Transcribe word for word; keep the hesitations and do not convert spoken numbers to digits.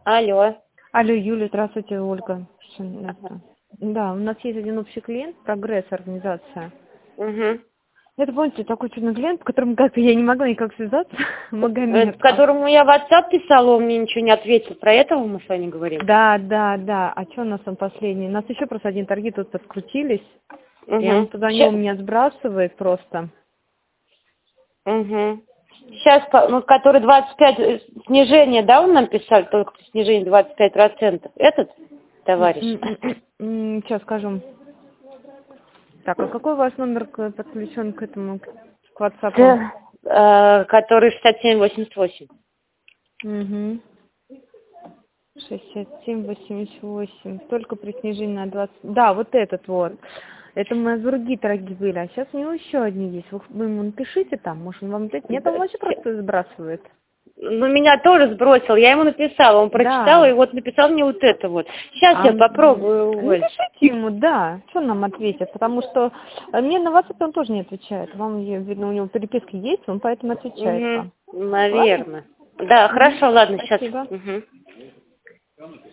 Алло. Алло, Юля, здравствуйте, Ольга. Это- Да, у нас есть один общий клиент, Прогресс организация. Угу. Это, помните, такой чудный клиент, с которым как-то я не могла никак связаться. Магомед. Это, которому я в WhatsApp писала, он мне ничего не ответил. Про этого мы с вами говорим? Да, да, да. А что у нас там последний? У нас еще просто один торги тут подкрутились. Я ему Угу. позвонила, он меня сбрасывает просто. Угу. Сейчас, ну, который двадцать пять, э, снижение, да, он нам писал, только снижение двадцать пять процентов. Этот товарищ? Сейчас скажу. Так, а какой у вас номер к- подключен к этому, к к WhatsApp? Да, э, который шестьдесят семь восемьдесят восемь. Угу. шестьдесят семь восемьдесят восемь. Только при снижении на двадцать. Да, вот этот вот. Это у нас другие торги были. А сейчас у него еще одни есть. Вы, вы ему напишите там, может он вам ответит. Нет, он вообще просто сбрасывает. Ну, меня тоже сбросил, я ему написала, он прочитал, Да. и вот написал мне вот это вот. Сейчас А, я м, попробую, Оль. напишите ему, да, что нам ответит, потому что э, мне на WhatsApp он тоже не отвечает. Вам, я- видно, у него переписка есть, он поэтому отвечает вам. Угу, Ладно? наверное. Да, Мгм. хорошо, ладно, сейчас. Спасибо. Угу.